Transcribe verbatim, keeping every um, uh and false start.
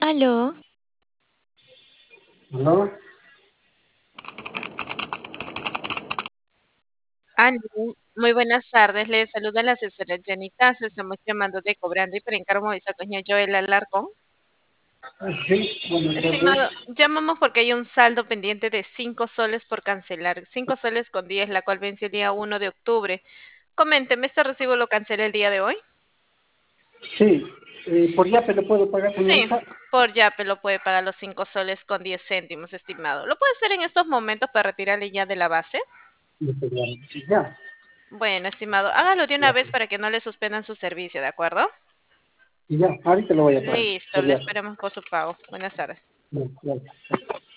Aló, ¿No? aló, muy buenas tardes. Le saluda la asesora Jenny Caso. Estamos llamando de Cobrando y Precargo Movisa Doña Joel Alarcón. Sí, buenas tardes. Estimado, llamamos porque hay un saldo pendiente de cinco soles por cancelar, cinco soles con diez, la cual venció el día uno de octubre. Coménteme, ¿este recibo lo cancelé el día de hoy? Sí, eh, por ya te lo puedo pagar, Sí, señorita. por Yape lo puede pagar los cinco soles con diez céntimos, estimado. ¿Lo puede hacer en estos momentos para retirarle ya de la base? Ya, Bueno, estimado, hágalo de una ya, vez para que no le suspendan su servicio, ¿de acuerdo? ya, ahorita lo voy a pagar. Listo, Por le ya. esperamos por su pago. Buenas tardes. Ya, ya.